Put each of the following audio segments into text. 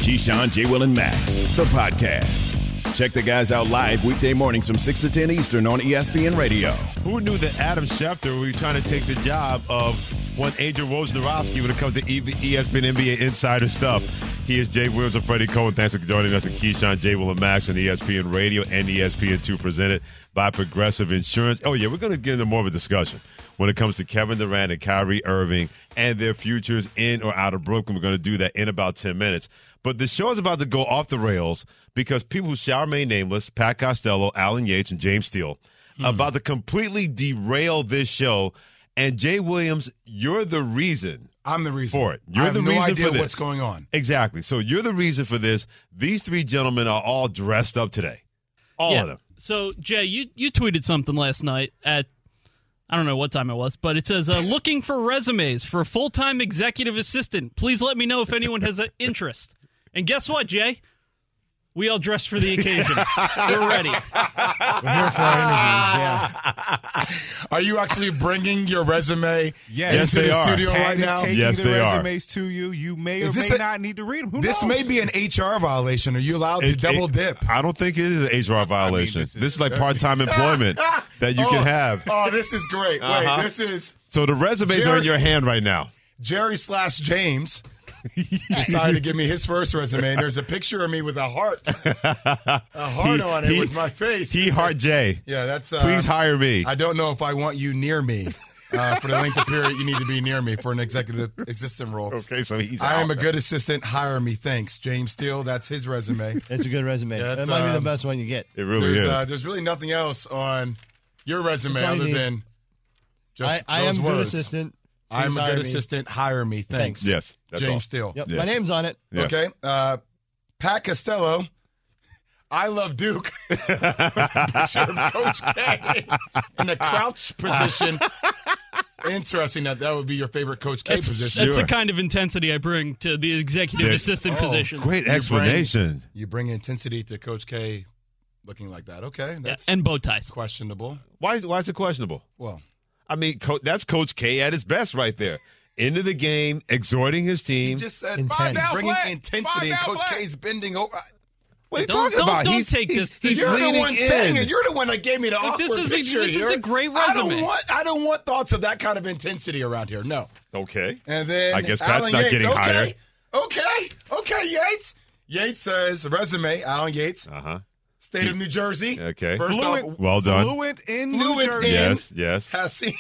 Keyshawn, J. Will, and Max, the podcast. Check the guys out live weekday mornings from 6 to 10 Eastern on ESPN Radio. Who knew that Adam Schefter was trying to take the job of one Angel Wojnarowski when it comes to ESPN NBA insider stuff? He is Jay Williams and Freddie Cohen. Thanks for joining us at Keyshawn, J. Will, and Max on ESPN Radio and ESPN2 presented by Progressive Insurance. Oh, yeah, we're going to get into more of a discussion when it comes to Kevin Durant and Kyrie Irving and their futures in or out of Brooklyn. We're going to do that in about 10 minutes. But the show is about to go off the rails because people who shall remain nameless, Pat Costello, Alan Yates, and James Steele, about to completely derail this show. And Jay Williams, you're the reason. I'm the reason for it. You're the reason for this. I have no idea what's going on. Exactly. So you're the reason for this. These three gentlemen are all dressed up today. All of them. So, Jay, you tweeted something last night at, I don't know what time it was, but it says, looking for resumes for a full-time executive assistant. Please let me know if anyone has an interest. And guess what, Jay? We all dressed for the occasion. We're ready. We're here for our interviews, yeah. Are you actually bringing your resume into the studio right now? Yes, they are. Resumes to you. You may or may not need to read them. Who this knows? may be an HR violation. Are you allowed to double dip? I don't think it is an HR violation. This is like part-time employment that you can have. Oh, this is great. Wait, this is... So the resumes are in your hand right now. Jerry/James decided to give me his first resume, and there's a picture of me with a heart on it with my face. He heart Jay. Yeah, that's. Please hire me. I don't know if I want you near me for the length of period you need to be near me for an executive assistant role. Okay, so he's. I am a good assistant. Hire me, thanks. James Steele. That's his resume. It's a good resume. Yeah, that might be the best one you get. It really is. There's really nothing else on your resume other than just I those am a words. good assistant. I'm a good assistant. Hire me. Thanks. Yes. That's James all. Steele. Yep. Yes. My name's on it. Yes. Okay. Pat Costello. I love Duke. Picture of Coach K in the crouch position. Interesting that would be your favorite Coach K position. That's the kind of intensity I bring to the executive assistant position. Great explanation. You bring intensity to Coach K looking like that. Okay. That's And bow ties. questionable. Why is it questionable? Well, I mean, that's Coach K at his best right there. Into the game, exhorting his team. he just said Intense. bringing intensity, and Coach K's bending over. What are you talking about? Don't take this. He's You're the leaning one in. saying it. You're the one that gave me the awkward picture this here. is a great resume. I don't want thoughts of that kind of intensity around here. No. Okay. And then I guess Pat's Alan not Yates. getting hired. Okay, Yates. Yates says resume. Alan Yates, state of New Jersey. Okay. First off, Well done. Fluent in New Fluent Jersey. in- Yes. has seen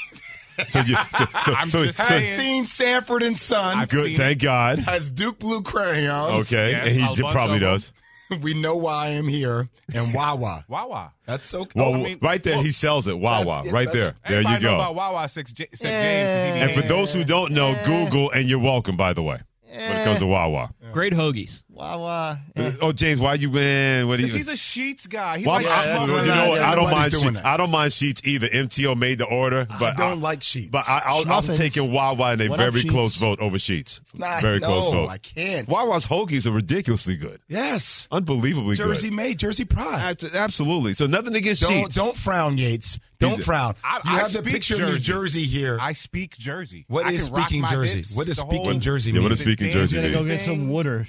I'm just has saying. seen Sanford and Son. I've Good. seen Thank God. Has Duke Blue Crayons. Okay. Yes, and he a bunch probably of them. does. We know why I am here. And Wawa. Wawa. That's okay. Well, right there, he sells it. Wawa. That's- right there. There you Everybody know go. about Wawa except James. 'Cause he And for did- those who don't know, Google, and you're welcome, by the way, when it comes to Wawa. Great hoagies. Wawa. Oh, James, why you win? What do you? He's a Sheets guy. He Well, likes that's smoking. what you know what? I don't mind. Nobody's doing that. I don't mind Sheets either. MTO made the order, but I don't like Sheets. But I'm Schmuffins. taking Wawa in a What up, very Sheets? close vote over Sheets. Nah, Very close vote. I can't. Wawa's hoagies are ridiculously good, Yes. unbelievably Jersey good. made, Jersey pride. Absolutely. So nothing against Sheets. Don't frown, Yates. Don't frown. I You have the speak picture of New Jersey. Jersey here. I speak Jersey. What I is can rock speaking my Jersey? bits, What does the speaking whole- Jersey Yeah, mean? what does speaking Dance Jersey Gonna mean? go get some water.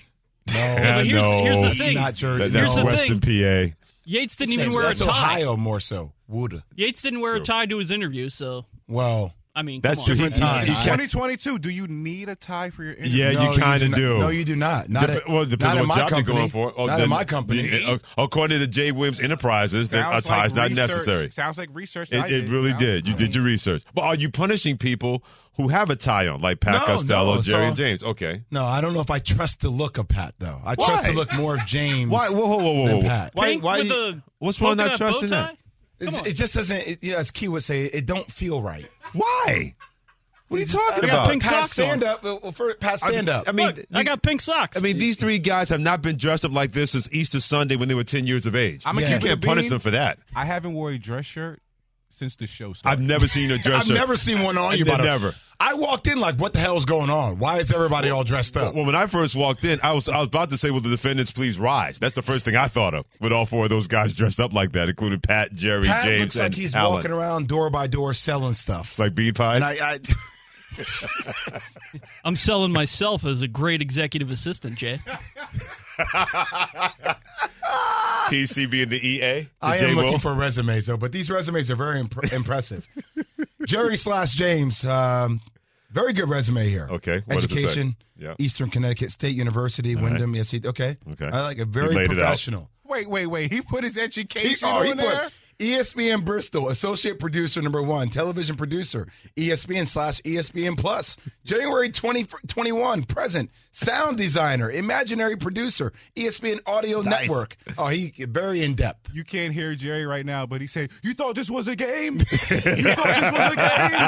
But here's the It's thing. not Jersey. That's Here's the Western PA. Yates didn't even wear a That's tie. Ohio more so. Would. Yates didn't wear a tie to his interview, so Well, I mean, That's come on. true. Different times. He- he- 2022. Do you need a tie for your interview? Yeah, you kind of do. No, you do not. Not Dep- at, well, it depends not on in what my job you're company. going for. Oh, Not then- in my company. According to Jay Williams Enterprises, then a Sounds tie is like not research. necessary. Sounds like research. It really did. You did your research. But are you punishing people who have a tie on, like Pat Costello, no, Jerry, so- and James? Okay. No, I don't know if I trust the look of Pat, though. I trust the look more of James Why? Whoa. than Pat. Pink with the what's wrong with not polka dot trusting bow that? tie? It just doesn't, as Key would say, it don't feel right. Why? What are you talking I got about? pink Pat, socks on. stand up. Well, Pat, stand up. I mean, Look, I got pink socks. I mean, these three guys have not been dressed up like this since Easter Sunday when they were 10 years of age. I'm Yeah. You can't punish them for that. I haven't worn a dress shirt since the show started. I've never seen a dress I've shirt. never seen one on you, They're brother. never. I walked in like, what the hell is going on? Why is everybody all dressed up? Well, when I first walked in, I was about to say, "Will the defendants please rise?" That's the first thing I thought of. With all four of those guys dressed up like that, including Pat, Jerry, Pat James, looks like and he's Alan. walking around door by door selling stuff. Like bead pies. And I I'm selling myself as a great executive assistant, Jay. PC being the EA. I am looking for resumes, though, but these resumes are very impressive. Jerry/James, very good resume here. Okay, what does it say? Education, Yeah. Eastern Connecticut State University, Wyndham. Yes, okay. I like it. He Very laid it out. professional. Wait. He put his education He on there? put ESPN Bristol, associate producer number 1, television producer, ESPN/ESPN Plus, January 2021, present, sound designer, imaginary producer, ESPN Audio Network. Oh, he very in depth. You can't hear Jerry right now, but he said, "You thought this was a game? You thought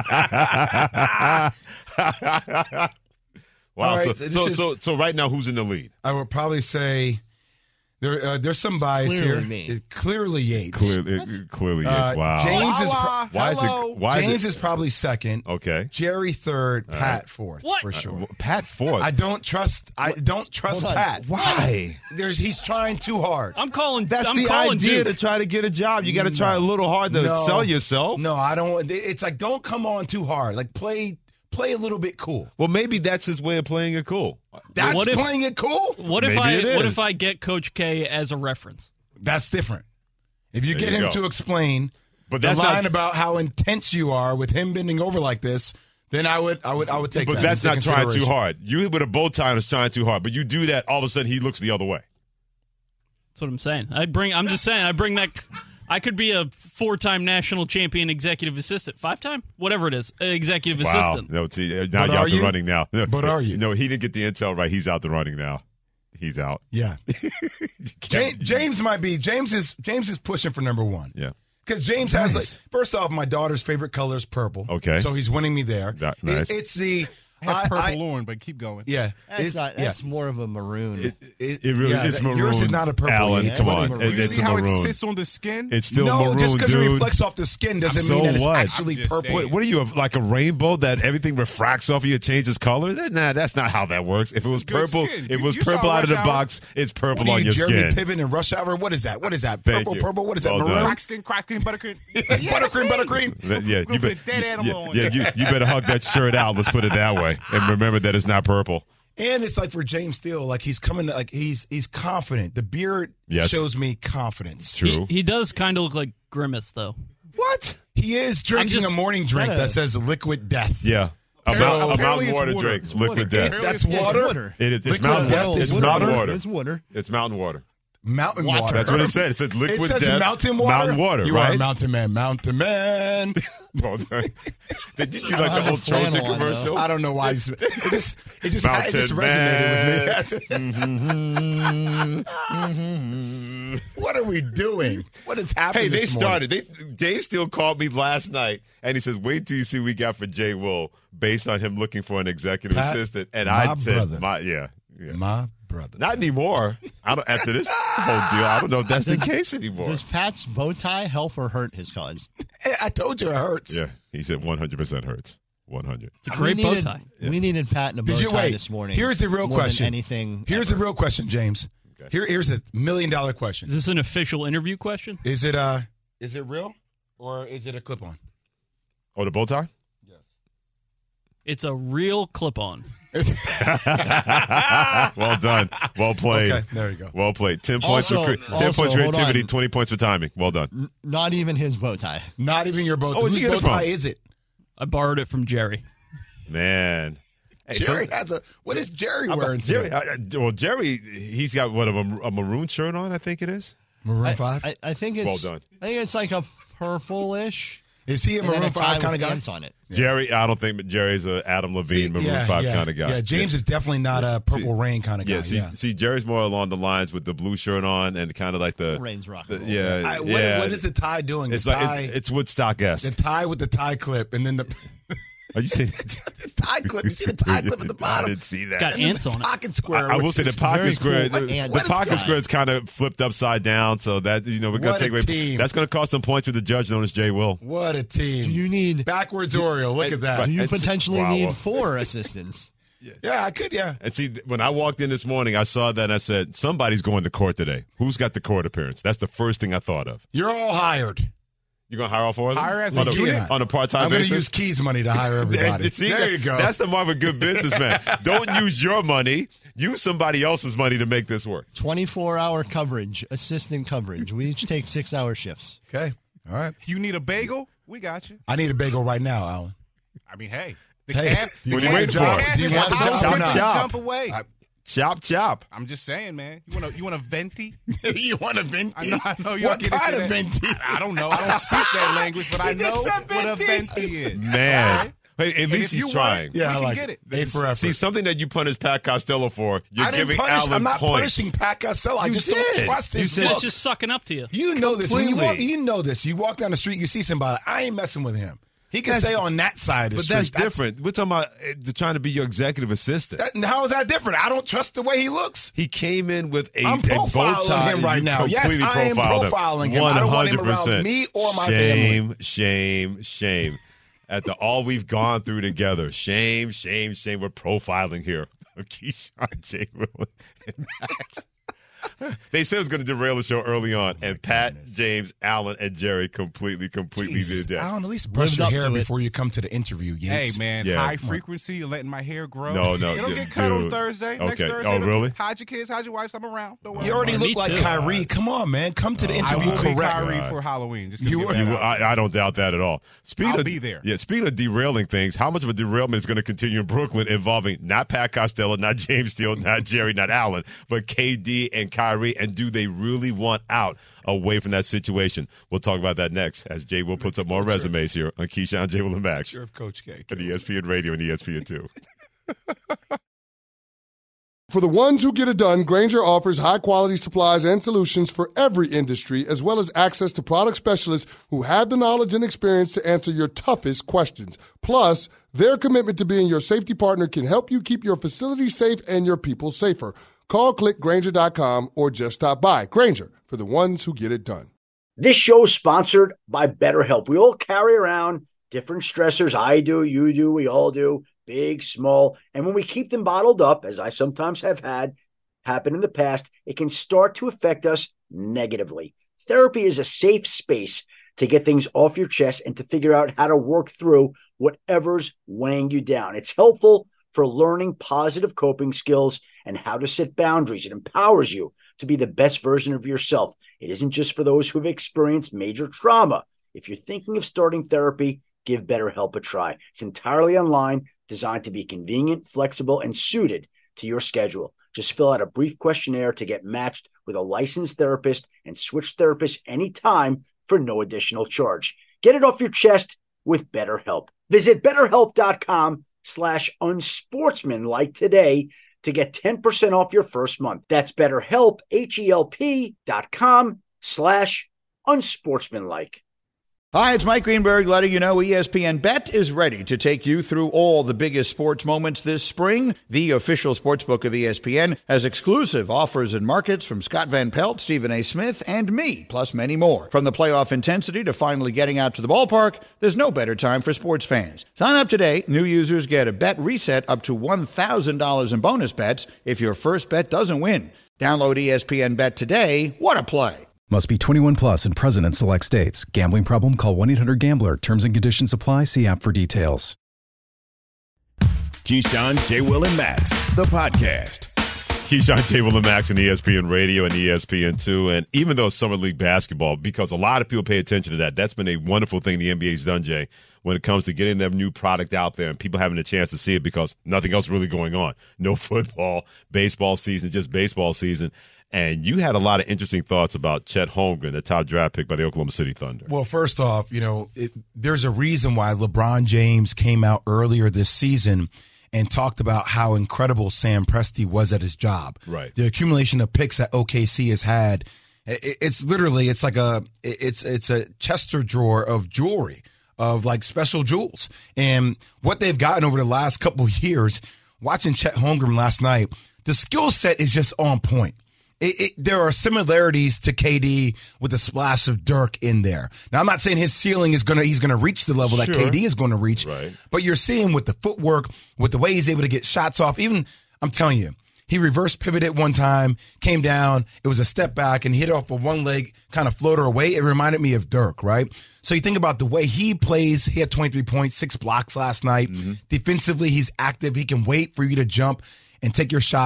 this was a game?" Wow. All right, So right now, who's in the lead? I would probably say there's some bias Clearly here. me. It's clearly Yates. Clearly, yes. Wow. James is Holla. Why is Hello. it? Why James is is probably second. okay? Jerry third. Pat fourth. What? For sure. Pat fourth. I don't trust Hold on. Pat. Why? He's trying too hard. I'm calling. That's I'm the calling idea Duke. to try to get a job. You got to try a little hard to No. sell yourself. No, I don't. It's like don't come on too hard. Like play a little bit cool. Well, maybe that's his way of playing it cool. That's What if- playing it cool. What if Maybe it What is. if I get Coach K as a reference? That's different. If you There get you him go. to explain But the that's line not. about how intense you are with him bending over like this, then I would take But that that's into not trying too consideration. hard. You with a bow tie is trying too hard. But you do that, all of a sudden he looks the other way. That's what I'm saying. I'm just saying. I bring that. I could be a 4-time national champion executive assistant, 5-time, whatever it is, executive assistant. No, see, now But you're are out the you? running now. But are you? No, he didn't get the intel right. He's out the running now. He's out. Yeah. James might be. James is pushing for number 1. Yeah. Because James has, like, first off, my daughter's favorite color is purple. Okay. So he's winning me there. Nice. It's the. I have purple on, but keep going. Yeah. That's more of a maroon. It really is maroon. Yours is not a purple. Alan, It's come a on. maroon. You It's see a how maroon. it sits on the skin? It's still no, maroon, just because it dude. reflects off the skin doesn't So mean that it's what? actually I'm just purple. saying. What are you, like a rainbow that everything refracts off of you, it changes color? Nah, that's not how that works. If it was Good purple, skin. if it was You saw purple out of the Rush Hour? box, it's purple What are on you, your Jeremy skin. Piven and Rush Hour? What is that? Thank Purple, you. purple. What is that? Well done. Maroon? Crack skin, buttercream. Buttercream. Yeah, We'll put a dead animal on. you better hug that shirt out. Let's put it that way, and remember that it's not purple. And it's like for James Steele, like he's coming, like he's confident. The beard Yes. shows me confidence. True. He does kind of look like Grimace, though. What? He is drinking just- a morning drink Kinda- that says liquid death. Yeah. A So- mountain Apparently it's water water. drink, It's liquid water. death. That's Yeah, water. water. It is. It's Liquid mountain death water. is It's mountain water? water. It's water. It's mountain water. Mountain water. That's what it said. It said It liquid says death. mountain water. Mountain water, You right? are a mountain man. Mountain man. Well done. Did you I like have the a old Trojan flannel on, commercial? I don't know why. It just Mountain resonated man. with me. What are we doing? What is happening? Hey, they this morning? started. Dave Steele called me last night, and he says, "Wait till you see what we got for Jay Will, based on him looking for an executive Pat, assistant." And my I said, brother. yeah. My brother. Not anymore. I don't. After this whole deal, I don't know if that's the case anymore." Does Pat's bow tie help or hurt his cause? Hey, I told you it hurts. Yeah, he said 100% hurts. 100. It's a great bow tie. We needed Pat in a bow Did you tie wait? this morning. Here's the real more than question. anything. Here's ever. the real question, James. Here's a $1 million question. Is this an official interview question? Is it real or is it a clip on? Oh, the bow tie? It's a real clip-on. Well done. Well played. Okay, there you go. Well played. 10 points Also- for 10 also, points for hold creativity, on. 20 points for timing. Well done. Not even his bow tie. Not even your bow. Oh, where'd you Whose get bow it from? tie is it? I borrowed it from Jerry. Man. Hey, Jerry so- has a. What is Jerry How about wearing? Jerry, today? well, Jerry, he's got what, a maroon shirt on, I think it is. Maroon 5. I think it's. Well done. I think it's like a purplish. Is he a and then Maroon a tie 5 kind of with guy? ants on it. Jerry, I don't think, but Jerry's a Adam Levine, Maroon 5 kind of guy. Yeah, James is definitely not a Purple Rain kind of guy. Yeah, see, Jerry's more along the lines with the blue shirt on and kind of like the Rain's rock. yeah, What is the tie doing? It's the like tie, it's Woodstock-esque. the tie with the tie clip, and then the Are you saying? the tie clip. You see the tie clip at the I bottom. didn't see that. It's got ants on it. Pocket square. I will which say the is pocket very square. cool. The And pocket what- square is kind of flipped upside down, so that we're What gonna a take away. team. That's gonna cost some points with the judge known as Jay Will. What a team! Do you need? Backwards Oriole. Look at that. Do you It's- potentially wow. need 4 assistants? Yeah, I could. Yeah. And see, when I walked in this morning, I saw that and I said, somebody's going to court today. Who's got the court appearance? That's the first thing I thought of. You're all hired. You're going to hire all 4 of them? Hire as on a a, unit. on a part-time I'm going basis? to use Keys money to hire everybody. See, there you go. That's the mark of a good businessman. Don't use your money. Use somebody else's money to make this work. 24-hour coverage, assistant coverage. We each take 6-hour shifts. Okay. All right. You need a bagel? We got you. I need a bagel right now, Alan. I mean, hey. The Hey, calf, do you What are you want waiting the job? for? Do you want the job? Chop, or not? chop. jump away. Chop, chop. I'm just saying, man. You want a venti? You want a venti? I know y'all What get into kind of that. venti? I don't know. I don't speak that language, but I He just know said what a venti. venti is. Man. Hey, at And least if you he's want trying. it, Yeah, we I can like get it. A for effort. See, something that you punish Pat Costello for, you're I didn't giving punish. Allen I'm not points. punishing Pat Costello. I You just did. don't trust You his said- look. It's just sucking up to you. You know this. When Completely. you know this. You walk down the street, you see somebody. I ain't messing with him. He can stay on that side of the But street. that's different. We're talking about trying to be your executive assistant. How is that different? I don't trust the way he looks. He came in with a I'm bow profiling tie. him right You now. Yes, completely I am profiled profiling him. I don't want him around 100%. me or my shame, family. Shame. At all we've gone through together. Shame. We're profiling here. Keyshawn, J. Will, and Max. They said it was going to derail the show early on, and Pat, James, Allen, and Jerry completely Jesus, did that. Alan, at least brush Lived your up hair to it. before you come to the interview, Hey, Yates. man, Yeah. high frequency. You're letting my hair grow. No, It'll get cut on dude. Thursday. Next Okay. Thursday. Oh, really? Hide your kids. Hide your wives. I'm around. Don't worry. You already Me look like too. Kyrie. Come on, man. Come to the I interview will be correct. Kyrie for Halloween. Just You you will- will. I don't doubt that at all. I'll be there. Yeah, speaking of derailing things, how much of a derailment is going to continue in Brooklyn involving not Pat Costello, not James Steele, not Jerry, not Allen, but KD and Kyrie? And do they really want out away from that situation? We'll talk about that next as Jay Will puts up more resumes here on Keyshawn, J. Will, and Max Sure, Coach K. on ESPN Radio and ESPN2. For the ones who get it done, Grainger offers high-quality supplies and solutions for every industry, as well as access to product specialists who have the knowledge and experience to answer your toughest questions. Plus, their commitment to being your safety partner can help you keep your facility safe and your people safer. Call, click Grainger.com, or just stop by. Grainger, for the ones who get it done. This show is sponsored by BetterHelp. We all carry around different stressors. I do, you do, we all do. Big, small, and when we keep them bottled up, as I sometimes have had happen in the past, it can start to affect us negatively. Therapy is a safe space to get things off your chest and to figure out how to work through whatever's weighing you down. It's helpful for learning positive coping skills and how to set boundaries. It empowers you to be the best version of yourself. It isn't just for those who have experienced major trauma. If you're thinking of starting therapy, give BetterHelp a try. It's entirely online, designed to be convenient, flexible, and suited to your schedule. Just fill out a brief questionnaire to get matched with a licensed therapist and switch therapists anytime for no additional charge. Get it off your chest with BetterHelp. Visit BetterHelp.com/unsportsmanlike today to get 10% off your first month. That's BetterHelp, HELP.com/unsportsmanlike. Hi, it's Mike Greenberg letting you know ESPN Bet is ready to take you through all the biggest sports moments this spring. The official sportsbook of ESPN has exclusive offers and markets from Scott Van Pelt, Stephen A. Smith, and me, plus many more. From the playoff intensity to finally getting out to the ballpark, there's no better time for sports fans. Sign up today. New users get a bet reset up to $1,000 in bonus bets if your first bet doesn't win. Download ESPN Bet today. What a play. Must be 21 plus and present in select states. Gambling problem? Call 1-800-GAMBLER. Terms and conditions apply. See app for details. Keyshawn, J. Will, and Max, the podcast. Keyshawn, J. Will, and Max on ESPN Radio and ESPN2. And even though Summer League basketball, because a lot of people pay attention to that, that's been a wonderful thing the NBA's done, Jay, when it comes to getting their new product out there and people having a chance to see it because nothing else really going on. No football, baseball season, just baseball season. And you had a lot of interesting thoughts about Chet Holmgren, the top draft pick by the Oklahoma City Thunder. Well, first off, there's a reason why LeBron James came out earlier this season and talked about how incredible Sam Presti was at his job. Right. The accumulation of picks that OKC has had, it's literally, it's like it's a Chester drawer of jewelry, of like special jewels. And what they've gotten over the last couple of years, watching Chet Holmgren last night, the skill set is just on point. There are similarities to KD with a splash of Dirk in there. Now, I'm not saying his ceiling he's going to reach the level that KD is going to reach, right. But you're seeing with the footwork, with the way he's able to get shots off. Even, I'm telling you, he reverse pivoted one time, came down, it was a step back, and hit off a one leg kind of floater away. It reminded me of Dirk, right? So you think about the way he plays. He had 23 points, 6 blocks last night. Mm-hmm. Defensively, he's active. He can wait for you to jump and take your shot.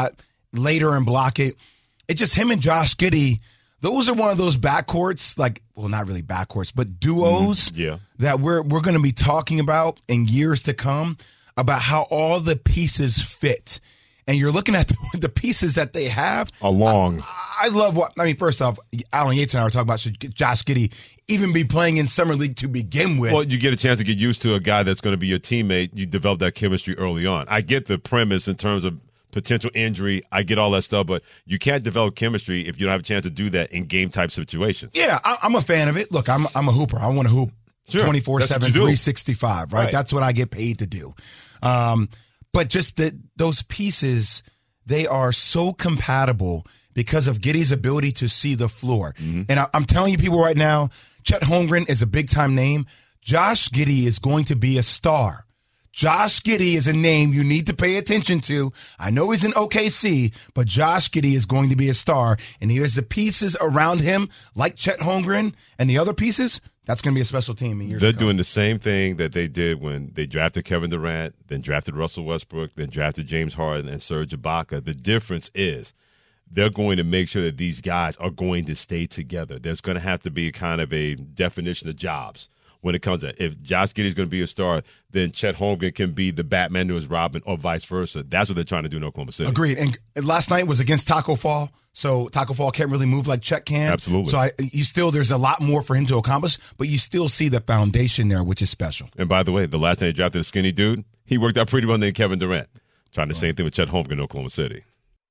later and block it. It's just him and Josh Giddey. Those are one of those backcourts, not really backcourts, but duos that we're going to be talking about in years to come about how all the pieces fit. And you're looking at the pieces that they have. I love first off, Alan Yates and I were talking about should Josh Giddey even be playing in Summer League to begin with. Well, you get a chance to get used to a guy that's going to be your teammate. You develop that chemistry early on. I get the premise in terms of potential injury. I get all that stuff, but you can't develop chemistry if you don't have a chance to do that in game-type situations. Yeah, I'm a fan of it. Look, I'm a hooper. I want to hoop 24/7, 365, right? That's what I get paid to do. But just those pieces, they are so compatible because of Giddey's ability to see the floor. Mm-hmm. And I'm telling you people right now, Chet Holmgren is a big-time name. Josh Giddey is going to be a star. Josh Giddey is a name you need to pay attention to. I know he's in OKC, but Josh Giddey is going to be a star. And here's the pieces around him, like Chet Holmgren and the other pieces. That's going to be a special team in years They're to come. doing the same thing that they did when they drafted Kevin Durant, then drafted Russell Westbrook, then drafted James Harden and Serge Ibaka. The difference is they're going to make sure that these guys are going to stay together. There's going to have to be kind of a definition of jobs when it comes to if Josh Giddey is going to be a star, then Chet Holmgren can be the Batman to his Robin or vice versa. That's what they're trying to do in Oklahoma City. Agreed. And last night was against Taco Fall, so Taco Fall can't really move like Chet can. Absolutely. So there's a lot more for him to accomplish, but you still see the foundation there, which is special. And by the way, the last time they drafted a skinny dude, he worked out pretty well named Kevin Durant. Trying the same thing with Chet Holmgren in Oklahoma City.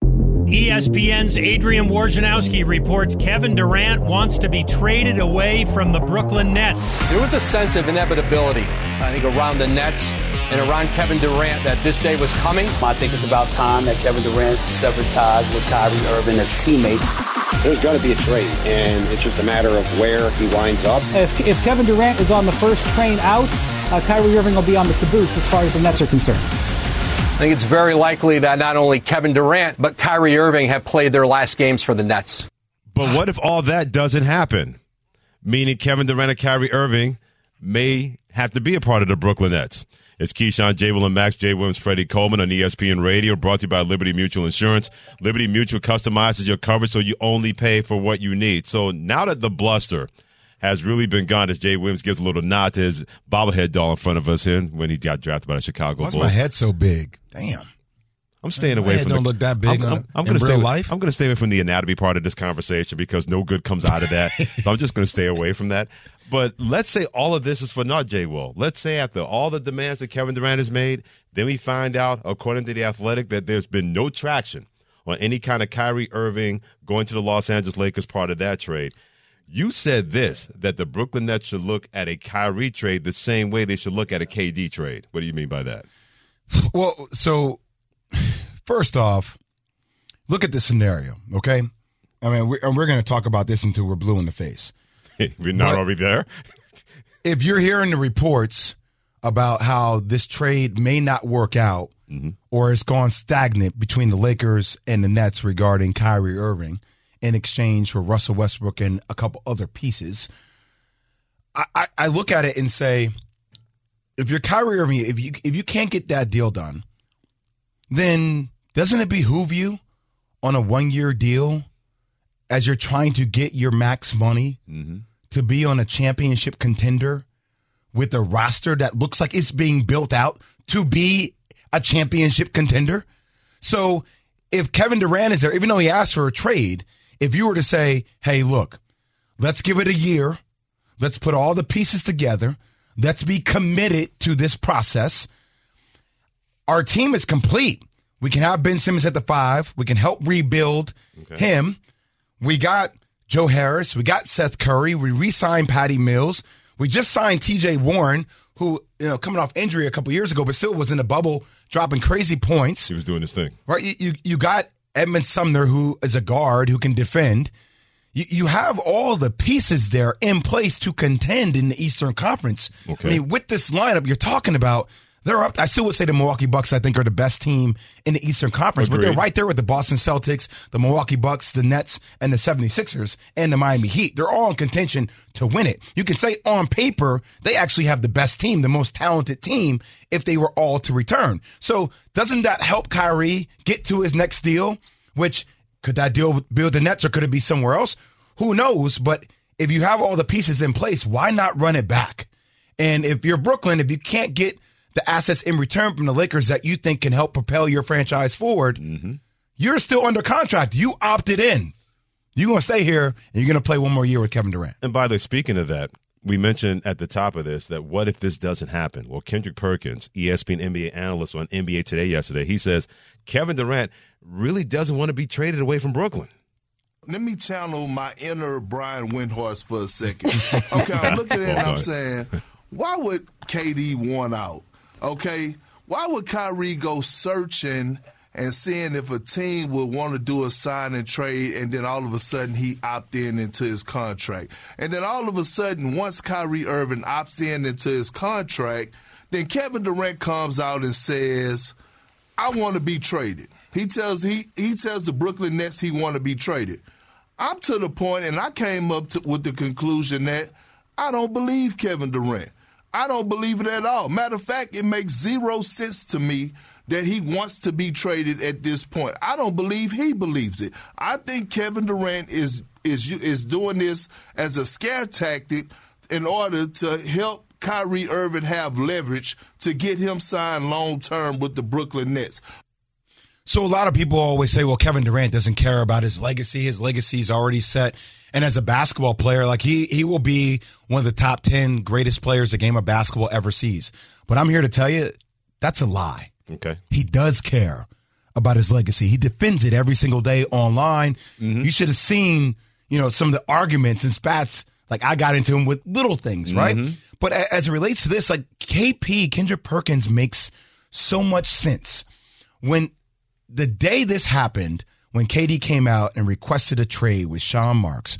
ESPN's Adrian Wojnarowski reports Kevin Durant wants to be traded away from the Brooklyn Nets. There was a sense of inevitability, I think, around the Nets and around Kevin Durant that this day was coming. I think it's about time that Kevin Durant severed ties with Kyrie Irving as teammates. There's going to be a trade, and it's just a matter of where he winds up. If Kevin Durant is on the first train out, Kyrie Irving will be on the caboose as far as the Nets are concerned. I think it's very likely that not only Kevin Durant, but Kyrie Irving have played their last games for the Nets. But what if all that doesn't happen? Meaning Kevin Durant and Kyrie Irving may have to be a part of the Brooklyn Nets. It's Keyshawn, J. Will, and Max, Jay Williams, Freddie Coleman on ESPN Radio, brought to you by Liberty Mutual Insurance. Liberty Mutual customizes your coverage so you only pay for what you need. So now that the bluster has really been gone, as Jay Williams gives a little nod to his bobblehead doll in front of us here when he got drafted by the Chicago Bulls. Why's my head so big? Damn. I'm staying away from don't look that big I'm in gonna real life. I'm going to stay away from the anatomy part of this conversation because no good comes out of that. So I'm just going to stay away from that. But let's say all of this is for naught, Jay Will. Let's say after all the demands that Kevin Durant has made, then we find out, according to The Athletic, that there's been no traction on any kind of Kyrie Irving going to the Los Angeles Lakers part of that trade. You said this, that the Brooklyn Nets should look at a Kyrie trade the same way they should look at a KD trade. What do you mean by that? Well, so first off, look at the scenario, okay? I mean, we're going to talk about this until we're blue in the face. We're not already there? If you're hearing the reports about how this trade may not work out or it's gone stagnant between the Lakers and the Nets regarding Kyrie Irving in exchange for Russell Westbrook and a couple other pieces, I look at it and say, if you're Kyrie Irving, if you can't get that deal done, then doesn't it behoove you on a one-year deal as you're trying to get your max money to be on a championship contender with a roster that looks like it's being built out to be a championship contender? So if Kevin Durant is there, even though he asked for a trade, if you were to say, hey, look, let's give it a year. Let's put all the pieces together. Let's be committed to this process. Our team is complete. We can have Ben Simmons at the 5. We can help rebuild him. We got Joe Harris. We got Seth Curry. We re-signed Patty Mills. We just signed T.J. Warren, who, coming off injury a couple years ago, but still was in the bubble, dropping crazy points. He was doing his thing. Right? You got Edmund Sumner, who is a guard who can defend. You have all the pieces there in place to contend in the Eastern Conference. Okay. I mean, with this lineup you're talking about, they're up. I still would say the Milwaukee Bucks, I think, are the best team in the Eastern Conference. Agreed. But they're right there with the Boston Celtics, the Milwaukee Bucks, the Nets, and the 76ers, and the Miami Heat. They're all in contention to win it. You can say on paper, they actually have the best team, the most talented team, if they were all to return. So doesn't that help Kyrie get to his next deal? which could that deal be with the Nets or could it be somewhere else? Who knows? But if you have all the pieces in place, why not run it back? And if you're Brooklyn, if you can't get the assets in return from the Lakers that you think can help propel your franchise forward, you're still under contract. You opted in. You're going to stay here, and you're going to play one more year with Kevin Durant. And by the way, speaking of that, we mentioned at the top of this that what if this doesn't happen? Well, Kendrick Perkins, ESPN NBA analyst on NBA Today yesterday, he says Kevin Durant really doesn't want to be traded away from Brooklyn. Let me channel my inner Brian Windhorst for a second. Okay, I'm looking at it and I'm saying, why would KD want out? Okay, why would Kyrie go searching and seeing if a team would want to do a sign and trade, and then all of a sudden he opt in into his contract? And then all of a sudden, once Kyrie Irving opts in into his contract, then Kevin Durant comes out and says, I want to be traded. He tells the Brooklyn Nets he want to be traded. I'm to the point, and I came up with the conclusion that I don't believe Kevin Durant. I don't believe it at all. Matter of fact, it makes zero sense to me that he wants to be traded at this point. I don't believe he believes it. I think Kevin Durant is doing this as a scare tactic in order to help Kyrie Irving have leverage to get him signed long-term with the Brooklyn Nets. So a lot of people always say, well, Kevin Durant doesn't care about his legacy. His legacy is already set. And as a basketball player, like he will be one of the top 10 greatest players the game of basketball ever sees. But I'm here to tell you, that's a lie. Okay. He does care about his legacy. He defends it every single day online. You should have seen, some of the arguments and spats like I got into him with little things, right? But as it relates to this, like Kendrick Perkins makes so much sense. When the day this happened, when KD came out and requested a trade with Sean Marks,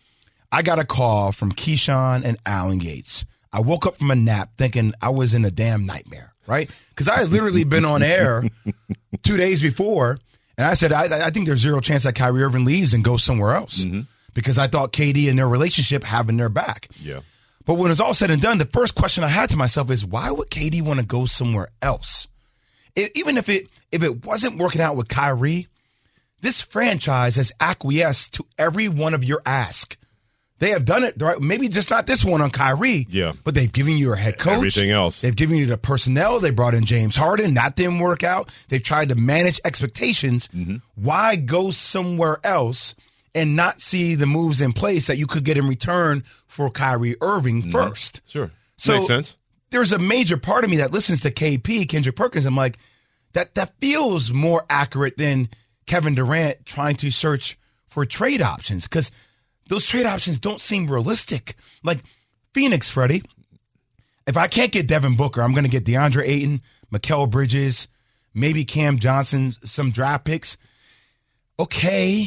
I got a call from Keyshawn and Alan Yates. I woke up from a nap thinking I was in a damn nightmare, right? Because I had literally been on air 2 days before, and I said, I think there's zero chance that Kyrie Irving leaves and goes somewhere else because I thought KD and their relationship having their back. Yeah. But when it's all said and done, the first question I had to myself is, why would KD want to go somewhere else? Even if it wasn't working out with Kyrie, this franchise has acquiesced to every one of your asks. They have done it, right? Maybe just not this one on Kyrie, but they've given you a head coach. Everything else. They've given you the personnel. They brought in James Harden. That didn't work out. They've tried to manage expectations. Why go somewhere else and not see the moves in place that you could get in return for Kyrie Irving first? Sure. So makes sense. There's a major part of me that listens to KP, Kendrick Perkins. I'm like, that feels more accurate than Kevin Durant trying to search for trade options, because those trade options don't seem realistic. Like Phoenix, Freddie, if I can't get Devin Booker, I'm going to get DeAndre Ayton, Mikal Bridges, maybe Cam Johnson, some draft picks. Okay.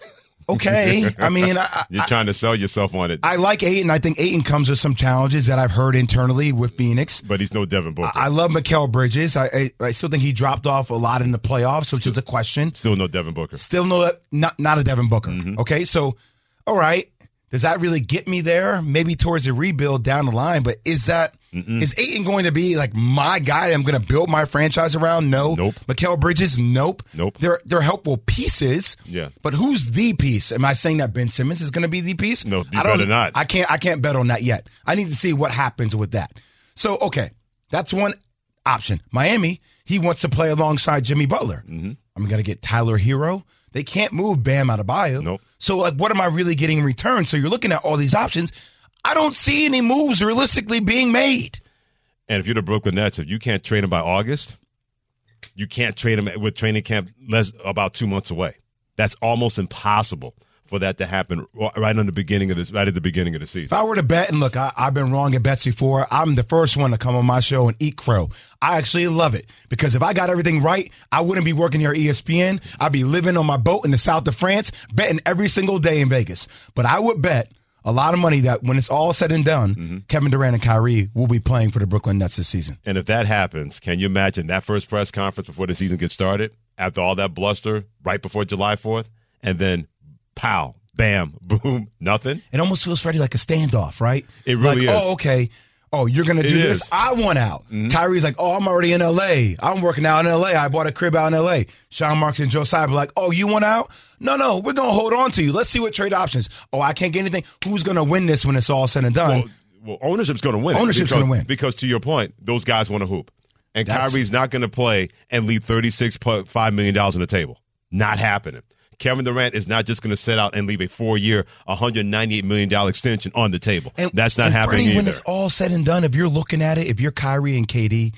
I mean, you're trying to sell yourself on it. I like Ayton. I think Ayton comes with some challenges that I've heard internally with Phoenix. But he's no Devin Booker. I love Mikal Bridges. I still think he dropped off a lot in the playoffs, which is a question. Still no Devin Booker. Still not a Devin Booker. Okay, so, all right. Does that really get me there? Maybe towards a rebuild down the line, but is Ayton going to be like my guy I'm going to build my franchise around? No. Nope. Mikal Bridges? Nope. They're helpful pieces. Yeah. But who's the piece? Am I saying that Ben Simmons is going to be the piece? No, you better not. I can't bet on that yet. I need to see what happens with that. So, okay, that's one option. Miami, he wants to play alongside Jimmy Butler. I'm going to get Tyler Hero. They can't move Bam Adebayo. Nope. So, like, what am I really getting in return? So you're looking at all these options. I don't see any moves realistically being made. And if you're the Brooklyn Nets, if you can't trade him by August, you can't trade him with training camp about 2 months away. That's almost impossible for that to happen right at the beginning of the season. If I were to bet, and look, I've been wrong at bets before, I'm the first one to come on my show and eat crow. I actually love it, because if I got everything right, I wouldn't be working here at ESPN. I'd be living on my boat in the south of France, betting every single day in Vegas. But I would bet a lot of money that when it's all said and done, Kevin Durant and Kyrie will be playing for the Brooklyn Nets this season. And if that happens, can you imagine that first press conference before the season gets started, after all that bluster, right before July 4th, and then pow, bam, boom, nothing? It almost feels, Freddie, like a standoff, right? It really like, is. Oh, okay. oh, you're going to do this? I want out. Kyrie's like, oh, I'm already in L.A. I'm working out in L.A. I bought a crib out in L.A. Sean Marks and Joe Tsai be like, oh, you want out? No, we're going to hold on to you. Let's see what trade options. Oh, I can't get anything. Who's going to win this when it's all said and done? Well, ownership's going to win. Ownership's going to win. Because to your point, those guys want to hoop. And Kyrie's not going to play and leave $36.5 million on the table. Not happening. Kevin Durant is not just going to sit out and leave a 4-year, $198 million extension on the table. That's not happening Freddie, either. when it's all said and done, if you're looking at it, if you're Kyrie and KD,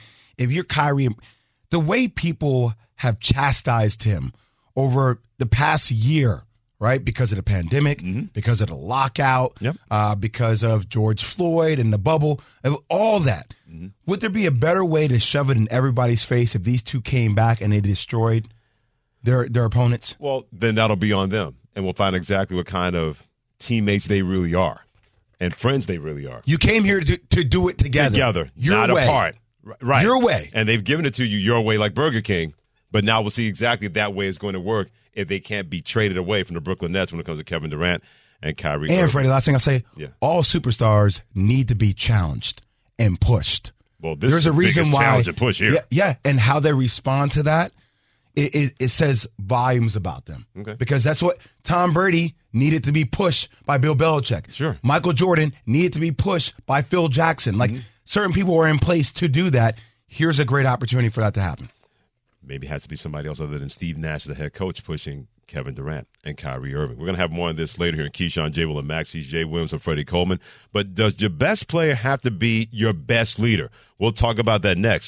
the way people have chastised him over the past year, right, because of the pandemic, because of the lockout, because of George Floyd and the bubble, all that, would there be a better way to shove it in everybody's face if these two came back and they destroyed their opponents? Well, then that'll be on them, and we'll find exactly what kind of teammates they really are and friends they really are. You came here to do it together. Your not way. apart. Right. Your way. And they've given it to you your way like Burger King, but now we'll see exactly if that way is going to work if they can't be traded away from the Brooklyn Nets when it comes to Kevin Durant and Kyrie Irving. And Freddie, last thing I'll say, all superstars need to be challenged and pushed. Well, this There's is a the reason biggest why challenge and push here. Yeah, and how they respond to that, it says volumes about them. Okay. Because that's what Tom Brady needed to be pushed by Bill Belichick. Sure. Michael Jordan needed to be pushed by Phil Jackson. Like, certain people were in place to do that. Here's a great opportunity for that to happen. Maybe it has to be somebody else other than Steve Nash, the head coach, pushing Kevin Durant and Kyrie Irving. We're going to have more on this later here in Keyshawn, J. Will, and Max. He's Jay Williams and Freddie Coleman. But does your best player have to be your best leader? We'll talk about that next.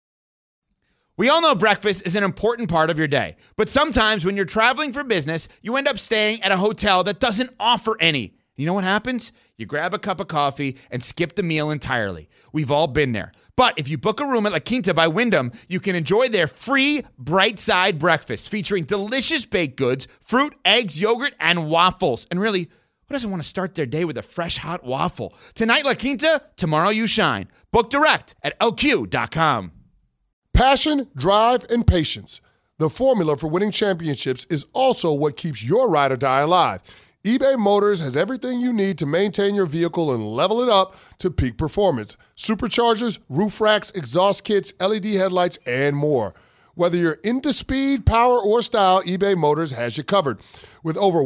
We all know breakfast is an important part of your day, but sometimes when you're traveling for business, you end up staying at a hotel that doesn't offer any. You know what happens? You grab a cup of coffee and skip the meal entirely. We've all been there. But if you book a room at La Quinta by Wyndham, you can enjoy their free Bright Side breakfast featuring delicious baked goods, fruit, eggs, yogurt, and waffles. And really, who doesn't want to start their day with a fresh, hot waffle? Tonight, La Quinta, tomorrow you shine. Book direct at lq.com. Passion, drive, and patience. The formula for winning championships is also what keeps your ride or die alive. eBay Motors has everything you need to maintain your vehicle and level it up to peak performance. Superchargers, roof racks, exhaust kits, LED headlights, and more. Whether you're into speed, power, or style, eBay Motors has you covered. With over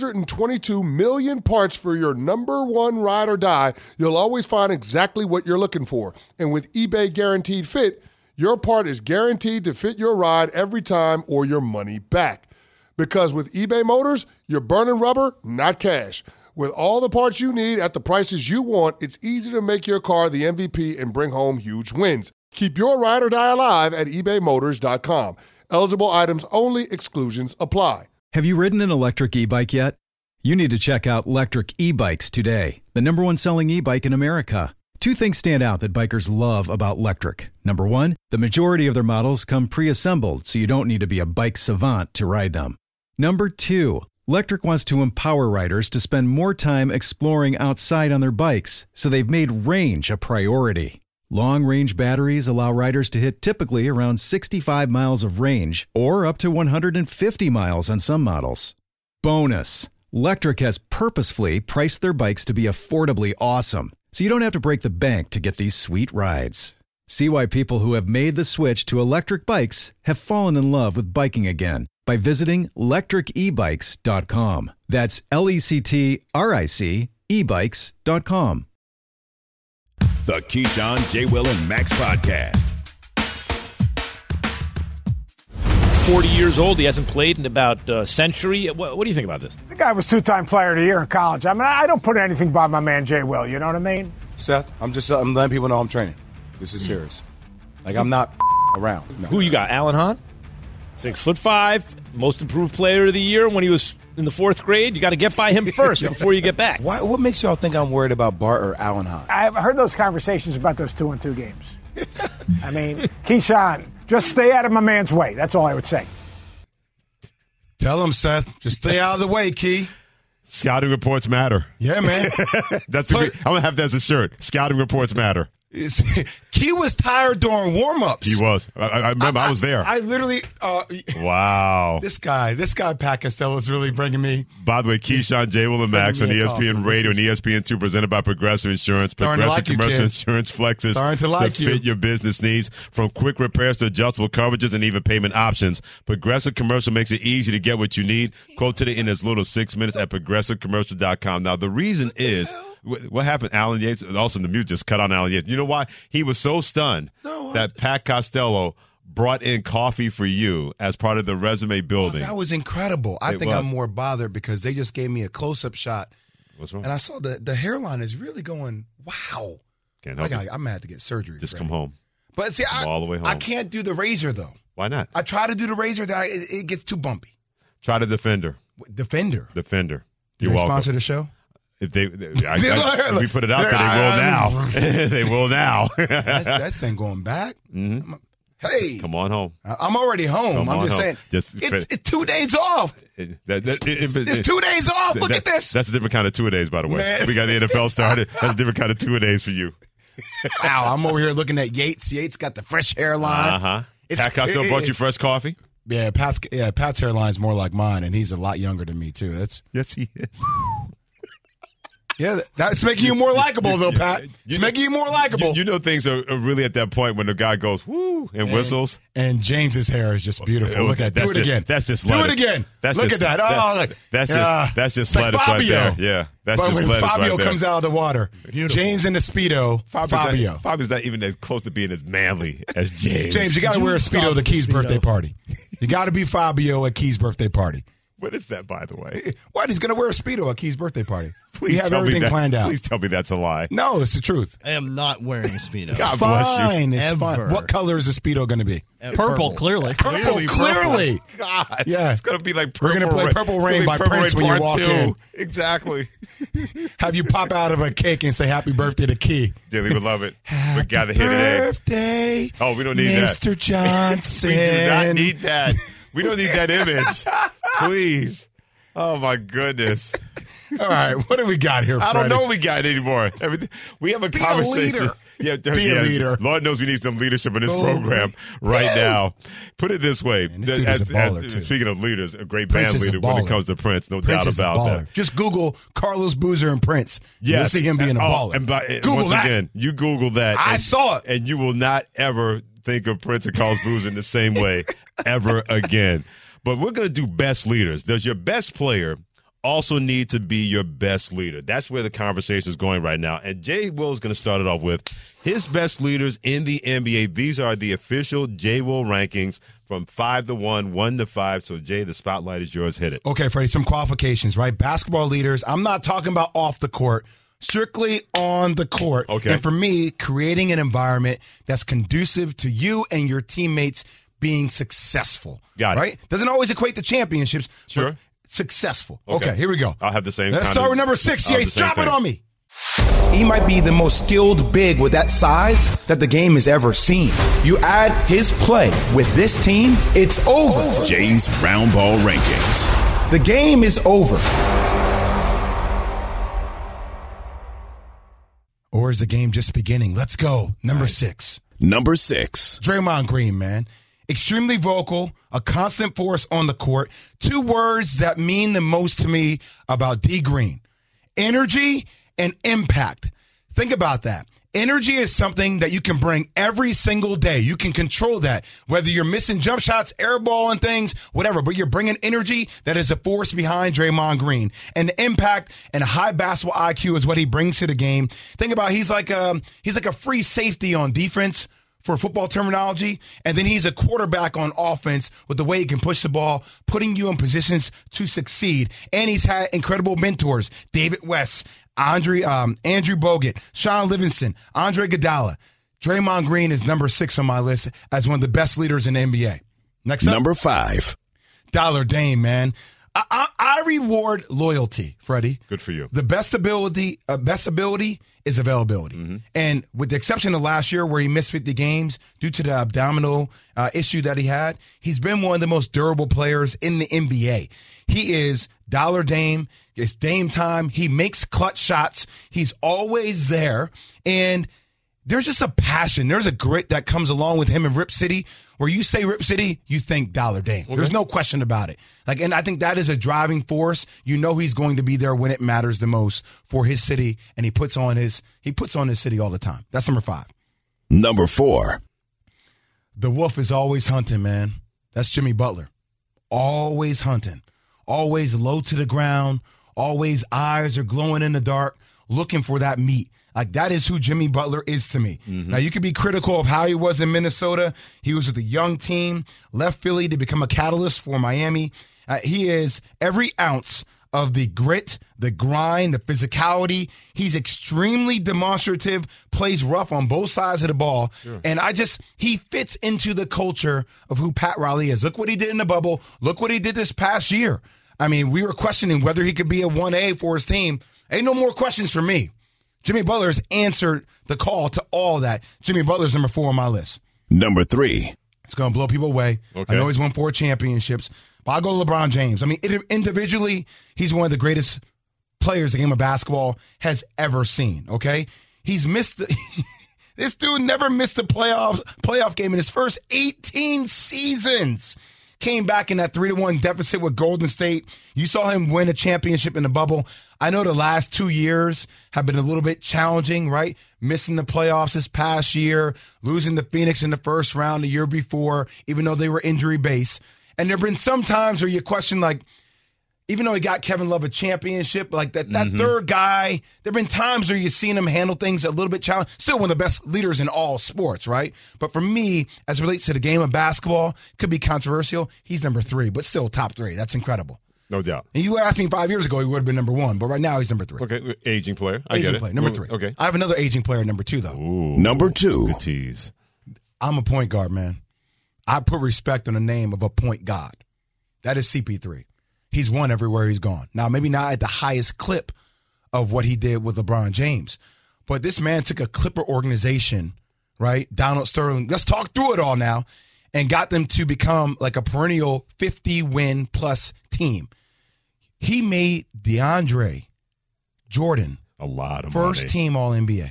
122 million parts for your number one ride or die, you'll always find exactly what you're looking for. And with eBay Guaranteed Fit, your part is guaranteed to fit your ride every time or your money back. Because with eBay Motors, you're burning rubber, not cash. With all the parts you need at the prices you want, it's easy to make your car the MVP and bring home huge wins. Keep your ride or die alive at ebaymotors.com. Eligible items only. Exclusions apply. Have you ridden an electric e-bike yet? You need to check out Electric E-Bikes today, the #1 selling e-bike in America. Two things stand out that bikers love about Electric. Number one, the majority of their models come pre-assembled, so you don't need to be a bike savant to ride them. Number two, Electric wants to empower riders to spend more time exploring outside on their bikes, so they've made range a priority. Long-range batteries allow riders to hit typically around 65 miles of range, or up to 150 miles on some models. Bonus, Electric has purposefully priced their bikes to be affordably awesome, so you don't have to break the bank to get these sweet rides. See why people who have made the switch to electric bikes have fallen in love with biking again by visiting lectricebikes.com. That's LECTRIC ebikes.com. The Keyshawn, J. Will, and Max podcast. 40 years old. He hasn't played in about a century. What do you think about this? The guy was two-time player of the year in college. I mean, I don't put anything by my man Jay Will. You know what I mean? Seth, I'm letting people know I'm training. This is serious. Like, I'm not around. No. Who you got? Alan Hahn? 6'5", most improved player of the year when he was in the 4th grade. You got to get by him first before you get back. What makes y'all think I'm worried about Bart or Alan Hahn? I've heard those conversations about those 2-2 games. I mean, Keyshawn, just stay out of my man's way. That's all I would say. Tell him, Seth. Just stay out of the way, Key. Scouting reports matter. Yeah, man. I'm going to have that as a shirt. Scouting reports matter. Key was tired during warm-ups. He was. I remember. I was there. I literally. Wow. This guy, Pat Costello, is really bringing me. By the way, Keyshawn, J. Will, and Max on ESPN Radio and ESPN2, presented by Progressive Insurance. Progressive Commercial Insurance flexes to fit your business needs, from quick repairs to adjustable coverages and even payment options. Progressive Commercial makes it easy to get what you need. Quote today in as little as 6 minutes at progressivecommercial.com. Now, the reason is. What happened? Alan Yates, also the mute just cut on Alan Yates. You know why? He was so stunned that Pat Costello brought in coffee for you as part of the resume building. That was incredible. I think I'm more bothered because they just gave me a close-up shot. What's wrong? And I saw the hairline is really going, wow. Can't help it. I'm mad to get surgery. Just come home. But see, all the way home. I can't do the razor, though. Why not? I try to do the razor, it gets too bumpy. Try the Defender. Defender? Defender. You're welcome. Sponsor the show? If if we put it out there, they will now. That thing going back. Mm-hmm. Hey, come on home. I'm already home. I'm just saying. It's 2 days off. It's 2 days off. Look at this. That's a different kind of 2 days, by the way. Man. We got the NFL started. That's a different kind of 2 days for you. Wow, I'm over here looking at Yates. Yates got the fresh hairline. Pat Costello brought you fresh coffee? Yeah, Pat's hairline's more like mine, and he's a lot younger than me too. Yes, he is. Yeah, that's making you more likable, though, Pat. It's making you more likable. You know things are really at that point when the guy goes, woo, and whistles. And James's hair is just beautiful. Look at that. Do it again. That's just lettuce. Do it again. Look at that. That's just lettuce right there. Yeah, that's but just when lettuce Fabio right there. comes out of the water, beautiful. James in the Speedo, Fabio. Fabio's not even as close to being as manly as James. James, you got to wear a Speedo at the Keys birthday party. You got to be Fabio at Keys' birthday party. What is that, by the way? What? He's going to wear a Speedo at Key's birthday party. Please we have everything planned out. Please tell me that's a lie. No, it's the truth. I am not wearing a Speedo. God bless you. It's fine. What color is the Speedo going to be? Purple, clearly. Clearly. God. Yeah. It's going to be like Purple We're going to play Purple Rain by Prince when you walk in. Exactly. Have you pop out of a cake and say happy birthday to Key. Dilly would love it. We're gathered here today. Birthday. Oh, we don't need Mr. that. Johnson. We do not need that. We don't need that image. Please. Oh, my goodness. All right, what do we got here, Freddie? I don't know what we got anymore. Everything. We have a conversation. Be a leader. Lord knows we need some leadership in this program right now. Put it this way. Man, this dude is a baller, too. Speaking of leaders, a great Prince band leader when it comes to Prince. No doubt about that. Just Google Carlos Boozer and Prince. Yes. You'll see him being a baller. And Google once that. again, you Google that. I saw it. And you will not ever think of Prince and Carlos Boozer in the same way ever again. But we're going to do best leaders. Does your best player also need to be your best leader? That's where the conversation is going right now. And Jay Will is going to start it off with his best leaders in the NBA. These are the official Jay Will rankings from 5 to 1, 1 to 5. So, Jay, the spotlight is yours. Hit it. Okay, Freddie, some qualifications, right? Basketball leaders. I'm not talking about off the court. Strictly on the court. Okay. And for me, creating an environment that's conducive to you and your teammates being successful. Got it. Right? Doesn't always equate to championships. Sure. Successful. Okay, here we go. I'll have the same. Let's start with number 6. Yates, drop it on me. He might be the most skilled big with that size that the game has ever seen. You add his play with this team, it's over. Jay's round ball rankings. The game is over. Or is the game just beginning? Let's go. Number 6. Number 6. Draymond Green, man. Extremely vocal, a constant force on the court. 2 words that mean the most to me about D. Green. Energy and impact. Think about that. Energy is something that you can bring every single day. You can control that, whether you're missing jump shots, airballing things, whatever, but you're bringing energy that is a force behind Draymond Green. And the impact and high basketball IQ is what he brings to the game. Think about he's like a free safety on defense for football terminology, and then he's a quarterback on offense with the way he can push the ball, putting you in positions to succeed. And he's had incredible mentors, David West, Andrew Bogut, Sean Livingston, Andre Iguodala. Draymond Green is number 6 on my list as one of the best leaders in the NBA. Next up. Number 5. Dollar Dame, man. I reward loyalty, Freddie. Good for you. The best ability is availability. Mm-hmm. And with the exception of last year where he missed 50 games due to the abdominal issue that he had, he's been one of the most durable players in the NBA. He is Dollar Dame. It's Dame time. He makes clutch shots. He's always there. And there's just a passion. There's a grit that comes along with him in Rip City. Where you say Rip City, you think Dollar Dame. Okay. There's no question about it. And I think that is a driving force. You know he's going to be there when it matters the most for his city, and he puts on his city all the time. That's number 5. Number 4. The wolf is always hunting, man. That's Jimmy Butler. Always hunting. Always low to the ground. Always eyes are glowing in the dark, looking for that meat. That is who Jimmy Butler is to me. Mm-hmm. Now, you can be critical of how he was in Minnesota. He was with a young team, left Philly to become a catalyst for Miami. He is every ounce of the grit, the grind, the physicality. He's extremely demonstrative, plays rough on both sides of the ball. Sure. And he fits into the culture of who Pat Riley is. Look what he did in the bubble. Look what he did this past year. I mean, we were questioning whether he could be a 1A for his team. Ain't no more questions for me. Jimmy Butler's answered the call to all that. Jimmy Butler's number 4 on my list. Number 3. It's going to blow people away. Okay. I know he's won 4 championships, but I'll go to LeBron James. I mean, individually, he's one of the greatest players the game of basketball has ever seen, okay? He's missed this dude never missed a playoff game in his first 18 seasons. Came back in that 3-1 deficit with Golden State. You saw him win a championship in the bubble. I know the last 2 years have been a little bit challenging, right? Missing the playoffs this past year, losing to Phoenix in the first round the year before, even though they were injury-based. And there have been some times where you question, even though he got Kevin Love a championship, that third guy, there have been times where you've seen him handle things a little bit challenging. Still one of the best leaders in all sports, right? But for me, as it relates to the game of basketball, could be controversial. He's number 3, but still top 3. That's incredible. No doubt. And you asked me 5 years ago, he would have been number 1, but right now he's number 3. Okay, aging player. I get it. Player, number 3. Okay. I have another aging player, number 2, though. Ooh, number 2. Good tease. I'm a point guard, man. I put respect on the name of a point god. That is CP3. He's won everywhere he's gone. Now, maybe not at the highest clip of what he did with LeBron James, but this man took a Clipper organization, right? Donald Sterling. Let's talk through it all now, and got them to become like a perennial 50-win-plus team. He made DeAndre Jordan a lot of first money. Team All-NBA.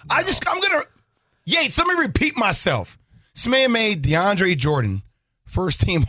No. Yates, let me repeat myself. This man made DeAndre Jordan first team.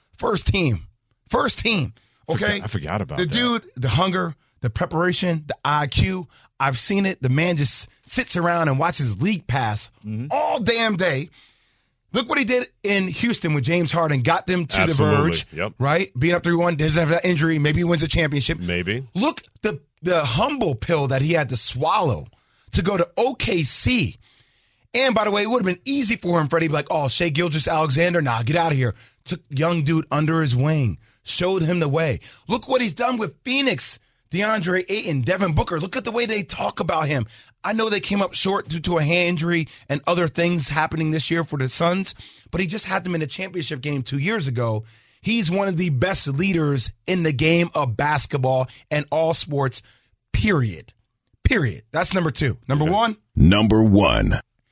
Okay? I forgot about that. The dude, the hunger, the preparation, the IQ. I've seen it. The man just sits around and watches League Pass all damn day. Look what he did in Houston with James Harden. Got them to the verge, right? Being up 3-1, doesn't have that injury. Maybe he wins a championship. Maybe. Look, the humble pill that he had to swallow to go to OKC. And, by the way, it would have been easy for him, Freddie, to be like, oh, Shai Gilgeous-Alexander, nah, get out of here. Took young dude under his wing, showed him the way. Look what he's done with Phoenix, DeAndre Ayton, Devin Booker. Look at the way they talk about him. I know they came up short due to a hand injury and other things happening this year for the Suns, but he just had them in a championship game 2 years ago. He's one of the best leaders in the game of basketball and all sports, period. That's number 2. Number 1? Number 1.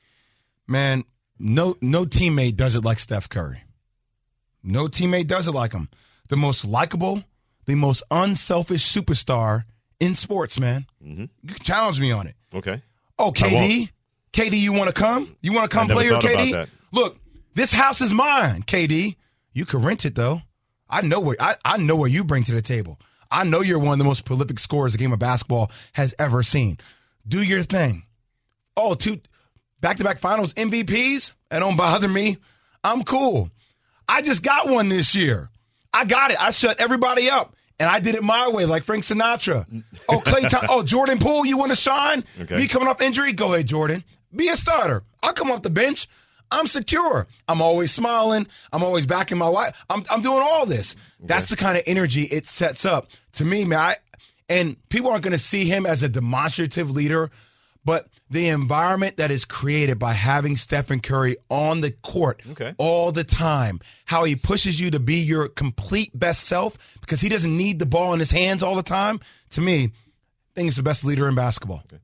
Man, no teammate does it like Steph Curry. No teammate does it like him. The most likable, the most unselfish superstar in sports, man. You can challenge me on it. Okay. Oh, KD? KD, you want to come? You want to come play here, KD? Look, this house is mine, KD. You can rent it, though. I know what you bring to the table. I know you're one of the most prolific scorers the game of basketball has ever seen. Do your thing. Oh, 2 back-to-back finals MVPs? That don't bother me. I'm cool. I just got one this year. I got it. I shut everybody up, and I did it my way, like Frank Sinatra. Oh, Jordan Poole, you want to shine? Okay. Me coming off injury? Go ahead, Jordan. Be a starter. I'll come off the bench. I'm secure. I'm always smiling. I'm always backing my wife. I'm doing all this. Okay. That's the kind of energy it sets up. To me, man, and people aren't going to see him as a demonstrative leader, but the environment that is created by having Stephen Curry on the court all the time, how he pushes you to be your complete best self because he doesn't need the ball in his hands all the time, to me, I think he's the best leader in basketball. Okay.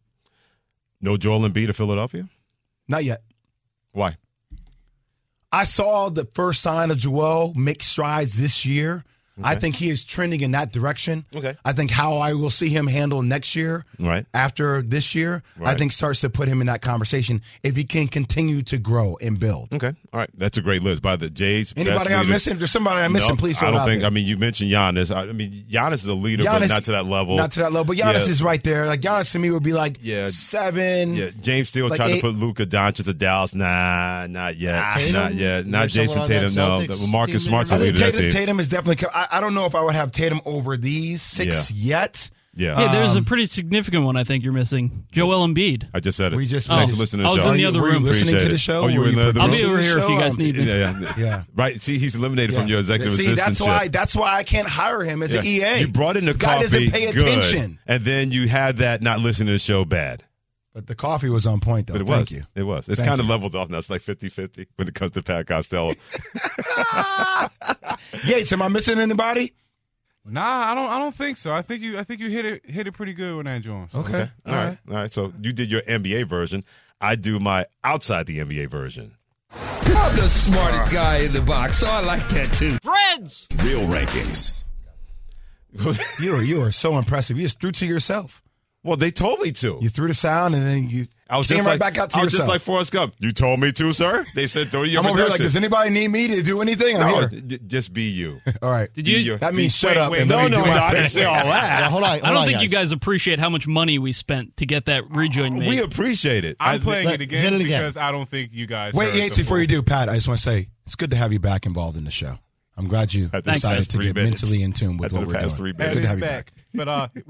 No Joel Embiid of Philadelphia? Not yet. Why? I saw the first sign of Joel make strides this year, I think he is trending in that direction. Okay. I think how I will see him handle next year, right after this year, I think starts to put him in that conversation if he can continue to grow and build. Okay. All right. That's a great list. By the Jays. Anybody I'm missing? If there's somebody I'm missing, please throw it out there. I mean, you mentioned Giannis. I mean, Giannis is a leader, but not to that level. Not to that level. But Giannis is right there. Like, Giannis to me would be like 7. Yeah. James Steele like tried 8. to put Luka Doncic to Dallas. Nah, not yet. Tatum? Not yet. Not There's Jason Tatum. No. Marcus Smart's the leader of that team. Tatum is definitely. I don't know if I would have Tatum over these 6 yet. Yeah. There's a pretty significant one I think you're missing. Joel Embiid. I just said it. Thanks for listening to the show. I was in the other room. Were you listening to the show? Oh, you were in the other room? I'll be over here if you guys need me. Yeah. Right. See, he's eliminated from your executive assistantship. That's why I can't hire him as an EA. You brought in the guy coffee. doesn't pay attention. Good. And then you had that not listening to the show bad. But the coffee was on point, though. Thank you. It was. It's kind of leveled off now. It's like 50-50 when it comes to Pat Costello. Yates, am I missing anybody? Nah, I don't think so. I think you hit it pretty good with that Jones. Okay. All right. So you did your NBA version. I do my outside the NBA version. I'm the smartest guy in the box, so I like that too. Friends! Real rankings. You are so impressive. You just threw to yourself. Well, they told me to. You threw the sound and then you came right back out to yourself. I was just like Forrest Gump. You told me to, sir. They said throw your I'm over here like, does anybody need me to do anything? I'm here. Just be you. All right. That means shut up. No, I didn't say all that. Hold on. I don't think you guys appreciate how much money we spent to get that rejoin made. We appreciate it. I'm playing it again because I don't think you guys. Wait, Yates, before you do, Pat, I just want to say it's good to have you back involved in the show. I'm glad you decided to get mentally in tune with what we're doing. Good to have you back. But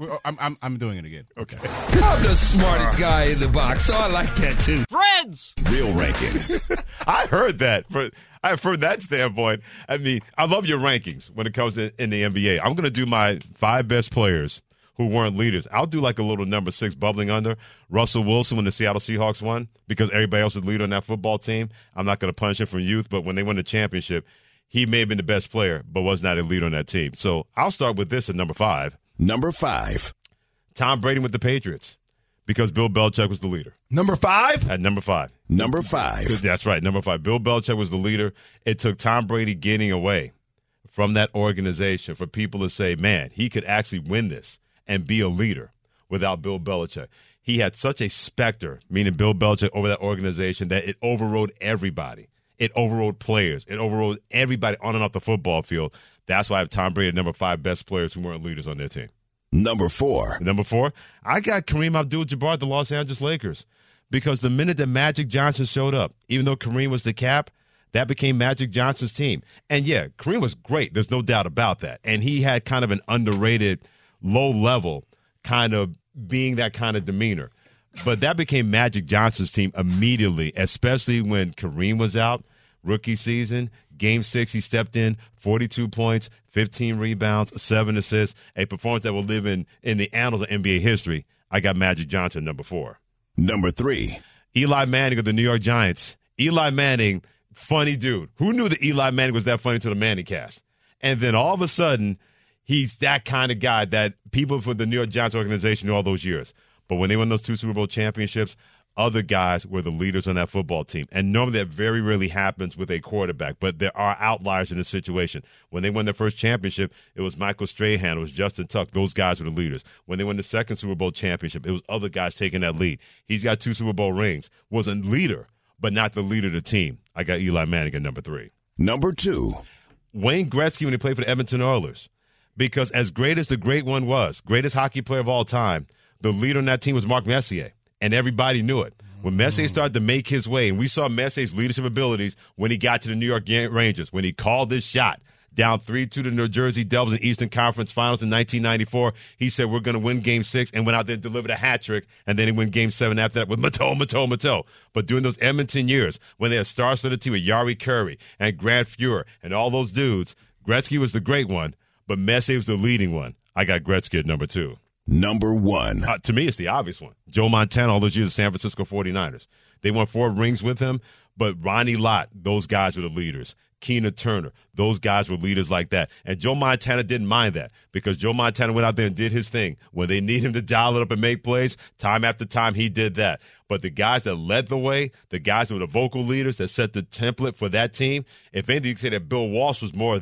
I'm doing it again. Okay. I'm the smartest guy in the box, so I like that too. Friends! Real rankings. I heard that. From that standpoint, I mean, I love your rankings when it comes to in the NBA. I'm going to do my 5 best players who weren't leaders. I'll do like a little number 6 bubbling under. Russell Wilson when the Seattle Seahawks won because everybody else was leader on that football team. I'm not going to punish him from youth, but when they won the championship, he may have been the best player, but was not a leader on that team. So I'll start with this at number 5. Number 5. Tom Brady with the Patriots because Bill Belichick was the leader. Number 5? At number 5. Number 5. That's right, number 5. Bill Belichick was the leader. It took Tom Brady getting away from that organization for people to say, man, he could actually win this and be a leader without Bill Belichick. He had such a specter, meaning Bill Belichick, over that organization that it overrode everybody. It overrode players. It overrode everybody on and off the football field. That's why I have Tom Brady at number 5 best players who weren't leaders on their team. Number 4. Number 4, I got Kareem Abdul-Jabbar at the Los Angeles Lakers because the minute that Magic Johnson showed up, even though Kareem was the cap, that became Magic Johnson's team. And, yeah, Kareem was great. There's no doubt about that. And he had kind of an underrated, low-level kind of being that kind of demeanor. But that became Magic Johnson's team immediately, especially when Kareem was out, rookie season. Game 6, he stepped in, 42 points, 15 rebounds, 7 assists, a performance that will live in the annals of NBA history. I got Magic Johnson, number 4. Number 3. Eli Manning of the New York Giants. Eli Manning, funny dude. Who knew that Eli Manning was that funny to the Manning cast? And then all of a sudden, he's that kind of guy that people from the New York Giants organization knew all those years. But when they won those 2 Super Bowl championships, other guys were the leaders on that football team. And normally that very rarely happens with a quarterback, but there are outliers in this situation. When they won their first championship, it was Michael Strahan, it was Justin Tuck. Those guys were the leaders. When they won the second Super Bowl championship, it was other guys taking that lead. He's got 2 Super Bowl rings, was a leader, but not the leader of the team. I got Eli Manning at number 3. Number 2. Wayne Gretzky when he played for the Edmonton Oilers. Because as great as the great one was, greatest hockey player of all time, the leader on that team was Mark Messier, and everybody knew it. When Messier started to make his way, and we saw Messier's leadership abilities when he got to the New York Rangers, when he called this shot down 3-2 to the New Jersey Devils in Eastern Conference Finals in 1994, he said, we're going to win Game 6, and went out there and delivered a hat trick, and then he won Game 7 after that with Mateau. But during those Edmonton years, when they had star-studded team with Yari Curry and Grant Fuhr and all those dudes, Gretzky was the great one, but Messier was the leading one. I got Gretzky at number 2. Number 1. To me, it's the obvious one. Joe Montana, all those years, the San Francisco 49ers. They won 4 rings with him, but Ronnie Lott, those guys were the leaders. Keena Turner, those guys were leaders like that. And Joe Montana didn't mind that because Joe Montana went out there and did his thing. When they need him to dial it up and make plays, time after time, he did that. But the guys that led the way, the guys that were the vocal leaders that set the template for that team, if anything, you could say that Bill Walsh was more of that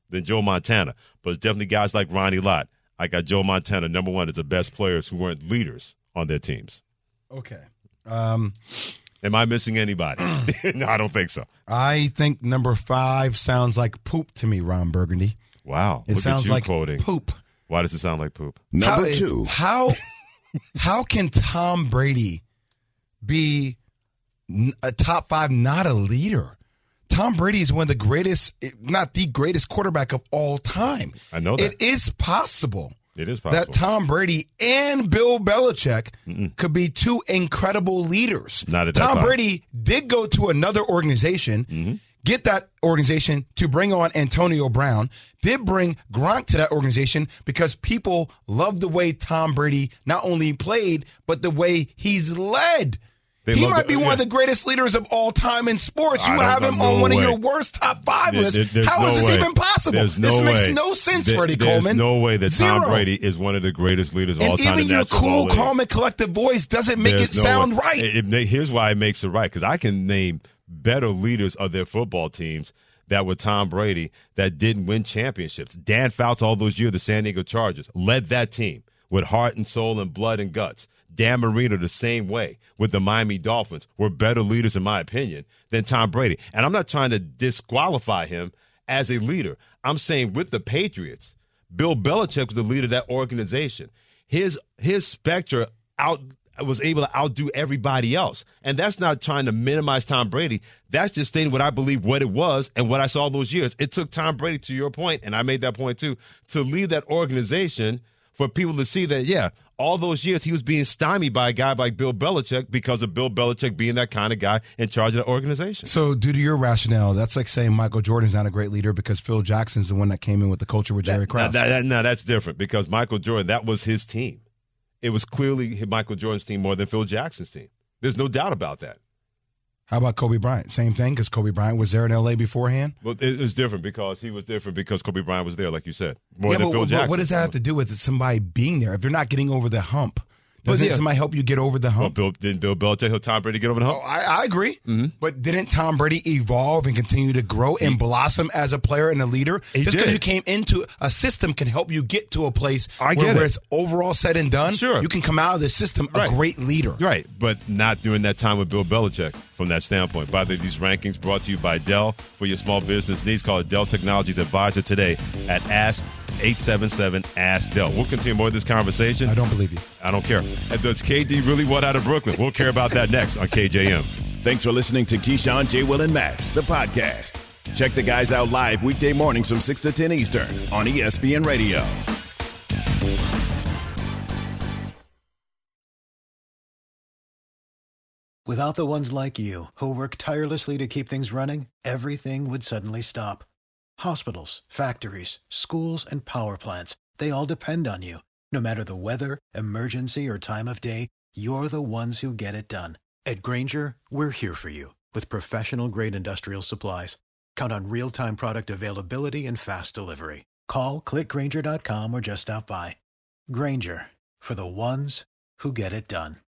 than Joe Montana. But it's definitely guys like Ronnie Lott. I got Joe Montana, number one, as the best players who weren't leaders on their teams. Okay. Am I missing anybody? No, I don't think so. I think number 5 sounds like poop to me, Ron Burgundy. Wow. It sounds like quoting. poop. Why does it sound like poop? Number 2. How can Tom Brady be a top 5, not a leader? Tom Brady is one of the greatest, not the greatest quarterback of all time. I know that. It is possible. It is possible. That Tom Brady and Bill Belichick could be 2 incredible leaders. Not at that Tom time. Brady did go to another organization, get that organization to bring on Antonio Brown, did bring Gronk to that organization because people love the way Tom Brady not only played, but the way he's led. He might be one of the greatest leaders of all time in sports. You have him on one of your worst top 5 lists. How is this even possible? This makes no sense, Freddie Coleman. There's no way that Zero. Tom Brady is one of the greatest leaders of all time. And even your cool, calm, and collective voice doesn't make it sound right. Here's why it makes it right, because I can name better leaders of their football teams that were Tom Brady that didn't win championships. Dan Fouts all those years, the San Diego Chargers, led that team with heart and soul and blood and guts. Dan Marino the same way with the Miami Dolphins were better leaders, in my opinion, than Tom Brady. And I'm not trying to disqualify him as a leader. I'm saying with the Patriots, Bill Belichick was the leader of that organization. His specter was able to outdo everybody else. And that's not trying to minimize Tom Brady. That's just stating what I believe what it was and what I saw those years. It took Tom Brady, to your point, and I made that point too, to lead that organization for people to see that, yeah, all those years he was being stymied by a guy like Bill Belichick because of Bill Belichick being that kind of guy in charge of the organization. So due to your rationale, that's like saying Michael Jordan's not a great leader because Phil Jackson's the one that came in with the culture with Jerry Krause. No, that's different because Michael Jordan, that was his team. It was clearly Michael Jordan's team more than Phil Jackson's team. There's no doubt about that. How about Kobe Bryant? Same thing because Kobe Bryant was there in L.A. beforehand? Well, it's different because he was different because Kobe Bryant was there, like you said, more than Phil Jackson. What does that have to do with somebody being there? If you're not getting over the hump, doesn't somebody help you get over the hump? Well, didn't Bill Belichick help Tom Brady get over the hump? Oh, I agree. But didn't Tom Brady evolve and continue to grow and blossom as a player and a leader? Just because you came into a system can help you get to a place where it's overall said and done. Sure. You can come out of this system a great leader. Right, but not during that time with Bill Belichick from that standpoint. By the way, these rankings brought to you by Dell. For your small business needs, call it Dell Technologies Advisor today at Ask 877-ASK-DELL. We'll continue more of this conversation. I don't believe you. I don't care. And does KD really want out of Brooklyn? We'll care about that next on KJM. Thanks for listening to Keyshawn, J. Will, and Max, the podcast. Check the guys out live weekday mornings from 6 to 10 Eastern on ESPN Radio. Without the ones like you, who work tirelessly to keep things running, everything would suddenly stop. Hospitals, factories, schools, and power plants, they all depend on you. No matter the weather, emergency, or time of day, you're the ones who get it done. At Grainger, we're here for you with professional-grade industrial supplies. Count on real-time product availability and fast delivery. Call, click Grainger.com, or just stop by. Grainger, for the ones who get it done.